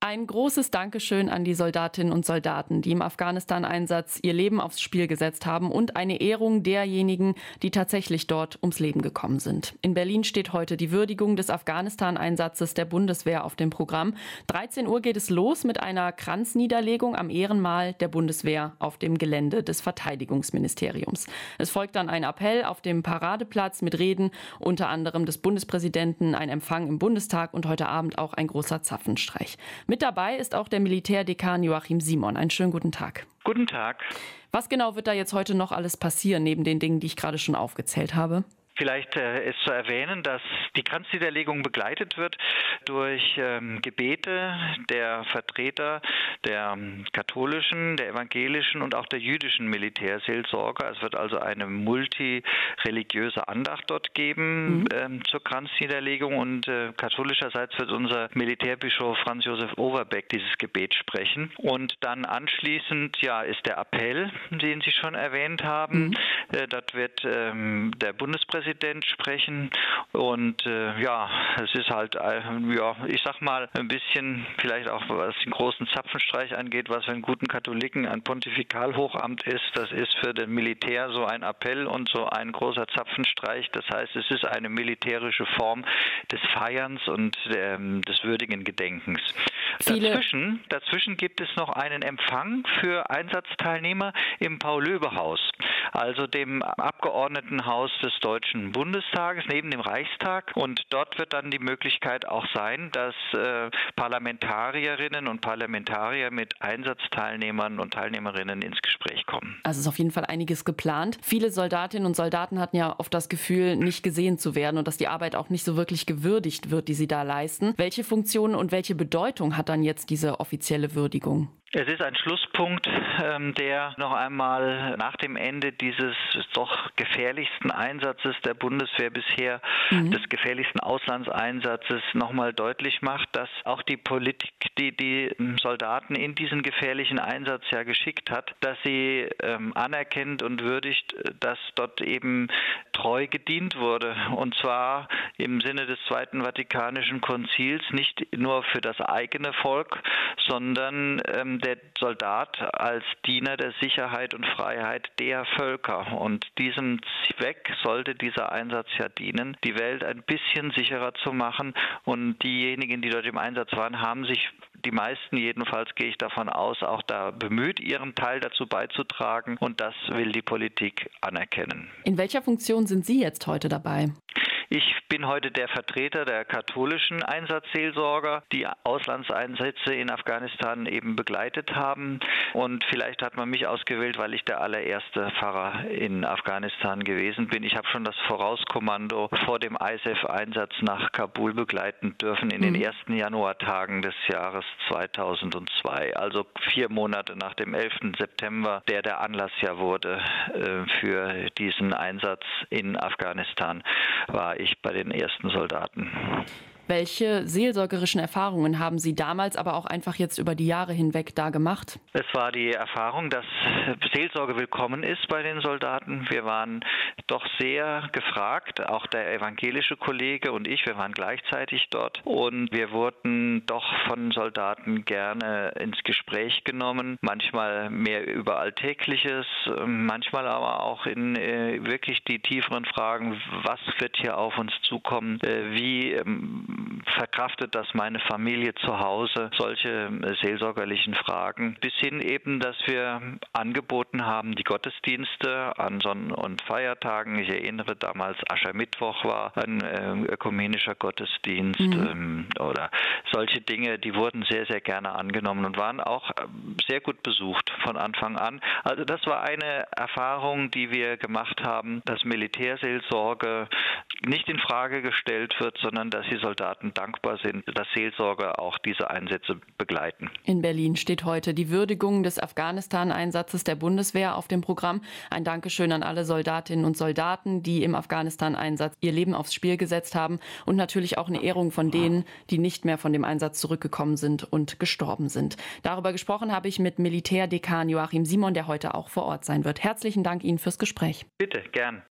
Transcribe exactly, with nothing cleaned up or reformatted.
Ein großes Dankeschön an die Soldatinnen und Soldaten, die im Afghanistan-Einsatz ihr Leben aufs Spiel gesetzt haben, und eine Ehrung derjenigen, die tatsächlich dort ums Leben gekommen sind. In Berlin steht heute die Würdigung des Afghanistan-Einsatzes der Bundeswehr auf dem Programm. dreizehn Uhr geht es los mit einer Kranzniederlegung am Ehrenmal der Bundeswehr auf dem Gelände des Verteidigungsministeriums. Es folgt dann ein Appell auf dem Paradeplatz mit Reden, unter anderem des Bundespräsidenten, ein Empfang im Bundestag und heute Abend auch ein großer Zapfenstreich. Mit dabei ist auch der Militärdekan Joachim Simon. Einen schönen guten Tag. Guten Tag. Was genau wird da jetzt heute noch alles passieren, neben den Dingen, die ich gerade schon aufgezählt habe? Vielleicht äh, ist zu erwähnen, dass die Kranzniederlegung begleitet wird durch ähm, Gebete der Vertreter der ähm, katholischen, der evangelischen und auch der jüdischen Militärseelsorger. Es wird also eine multireligiöse Andacht dort geben mhm. ähm, zur Kranzniederlegung, und äh, katholischerseits wird unser Militärbischof Franz Josef Overbeck dieses Gebet sprechen. Und dann anschließend ja ist der Appell, den Sie schon erwähnt haben. Mhm. Äh, dort wird ähm, der Bundespräsident Präsident sprechen, und äh, ja, es ist halt, äh, ja, ich sag mal, ein bisschen, vielleicht auch was den großen Zapfenstreich angeht, was für einen guten Katholiken ein Pontifikalhochamt ist, das ist für den Militär so ein Appell und so ein großer Zapfenstreich. Das heißt, es ist eine militärische Form des Feierns und äh, des würdigen Gedenkens. Dazwischen, dazwischen gibt es noch einen Empfang für Einsatzteilnehmer im Paul-Löbe-Haus, also dem Abgeordnetenhaus des Deutschen Bundestages neben dem Reichstag, und dort wird dann die Möglichkeit auch sein, dass äh, Parlamentarierinnen und Parlamentarier mit Einsatzteilnehmern und Teilnehmerinnen ins Gespräch kommen. Also ist auf jeden Fall einiges geplant. Viele Soldatinnen und Soldaten hatten ja oft das Gefühl, nicht gesehen zu werden und dass die Arbeit auch nicht so wirklich gewürdigt wird, die sie da leisten. Welche Funktionen und welche Bedeutung hat dann jetzt diese offizielle Würdigung? Es ist ein Schlusspunkt, ähm, der noch einmal nach dem Ende dieses doch gefährlichsten Einsatzes der Bundeswehr bisher, mhm. des gefährlichsten Auslandseinsatzes, nochmal deutlich macht, dass auch die Politik, die die Soldaten in diesen gefährlichen Einsatz ja geschickt hat, dass sie ähm, anerkennt und würdigt, dass dort eben treu gedient wurde. Und zwar im Sinne des Zweiten Vatikanischen Konzils, nicht nur für das eigene Volk, sondern ähm, der Soldat als Diener der Sicherheit und Freiheit der Völker. Und diesem Zweck sollte dieser Einsatz ja dienen, die Welt ein bisschen sicherer zu machen. Und diejenigen, die dort im Einsatz waren, haben sich, die meisten jedenfalls, gehe ich davon aus, auch da bemüht, ihren Teil dazu beizutragen. Und das will die Politik anerkennen. In welcher Funktion sind Sie jetzt heute dabei? Ich bin heute der Vertreter der katholischen Einsatzseelsorger, die Auslandseinsätze in Afghanistan eben begleitet haben. Und vielleicht hat man mich ausgewählt, weil ich der allererste Pfarrer in Afghanistan gewesen bin. Ich habe schon das Vorauskommando vor dem I S A F-Einsatz nach Kabul begleiten dürfen in den ersten Januartagen des Jahres zweitausendzwei. Also vier Monate nach dem elften September, der der Anlass ja wurde äh, für diesen Einsatz in Afghanistan, war ich bei den ersten Soldaten. Welche seelsorgerischen Erfahrungen haben Sie damals, aber auch einfach jetzt über die Jahre hinweg da gemacht? Es war die Erfahrung, dass Seelsorge willkommen ist bei den Soldaten. Wir waren doch sehr gefragt, auch der evangelische Kollege und ich, wir waren gleichzeitig dort, und wir wurden doch von Soldaten gerne ins Gespräch genommen, manchmal mehr über Alltägliches, manchmal aber auch in äh, wirklich die tieferen Fragen, was wird hier auf uns zukommen, äh, wie ähm, verkraftet das meine Familie zu Hause, solche seelsorgerlichen Fragen, bis hin eben, dass wir angeboten haben, die Gottesdienste an Sonn- und Feiertagen, ich erinnere, damals Aschermittwoch war ein äh, ökumenischer Gottesdienst mhm. ähm, oder solche Dinge, die wurden sehr, sehr gerne angenommen und waren auch äh, sehr gut besucht von Anfang an. Also das war eine Erfahrung, die wir gemacht haben, dass Militärseelsorge nicht in Frage gestellt wird, sondern dass die Soldaten dankbar sind, dass Seelsorger auch diese Einsätze begleiten. In Berlin steht heute die Würdigung des Afghanistan-Einsatzes der Bundeswehr auf dem Programm. Ein Dankeschön an alle Soldatinnen und Soldaten, die im Afghanistan-Einsatz ihr Leben aufs Spiel gesetzt haben, und natürlich auch eine Ehrung von denen, die nicht mehr von dem Einsatz zurückgekommen sind und gestorben sind. Darüber gesprochen habe ich mit Militärdekan Joachim Simon, der heute auch vor Ort sein wird. Herzlichen Dank Ihnen fürs Gespräch. Bitte, gern.